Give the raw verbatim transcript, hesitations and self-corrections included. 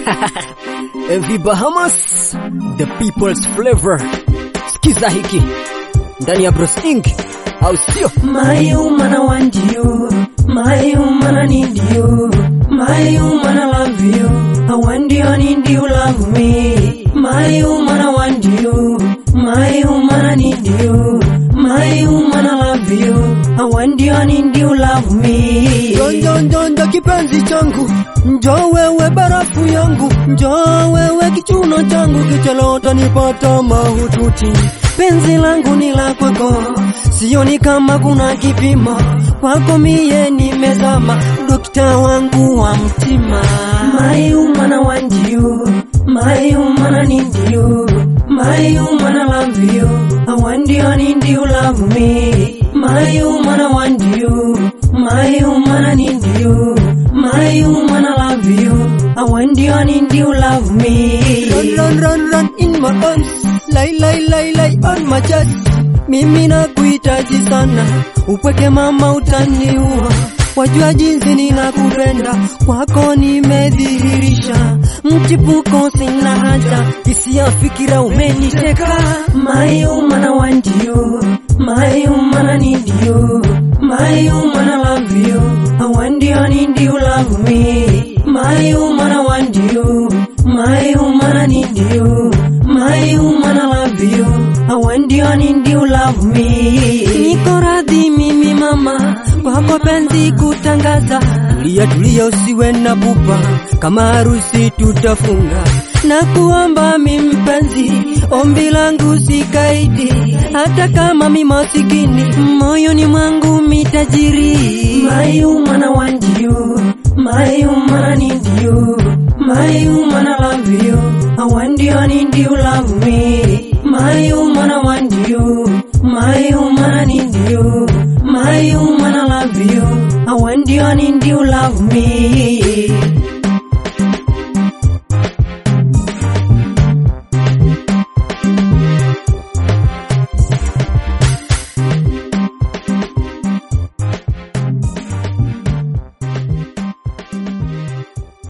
Every Bahamas, the people's flavor. Sikiza hiki ndani ya Bros Inc, au sio? My woman I want you, my woman I need you, my woman I love you, I want you, I need you, love me. My woman I want you, my woman I need you, my woman I love you, I want you, I need you, love me. Njo njo njo kipenzi changu, njo wewe barafu yangu, njo wewe kichuno changu, kichelota nipata mahututi. Penzi langu ni la kwako, sioni kama kuna kipimo, kwako mie nimezama, dokta wangu wa mtima. My woman I want you, my woman I need you, my woman I love you, I want you, I need you, love me. My woman I want you, my woman I need you, my woman I love you, I want you, I need you, love me. Run run run run in my arms, lie lie lie lie on my chest. Mimi nakuhitaji sana, upweke mama utaniua. Wajua jinsi ninakupenda, kwako nimedhihirisha, mchipuko sina haja, hisia fikira umeniteka. My woman I want you, my woman I need you, my woman I love you, I want you, I need you, love me. My woman I want you, my woman I need you, my woman I love you, I want you, I need you, love me. Niko radhi mimi mama, kwako penzi kutangaza. Tulia tulia usiwe na pupa, kama harusi tutafunga. Na kuomba mimi mpenzi, ombi langu sikaidi, hata kama mimi masikini, moyoni mwangu mitajiri. My woman I want you, my woman I need you, my woman I love you, I want you, I need you, love me. My woman I want you, my woman I need you, my woman I love you, I want you, I need you, love me.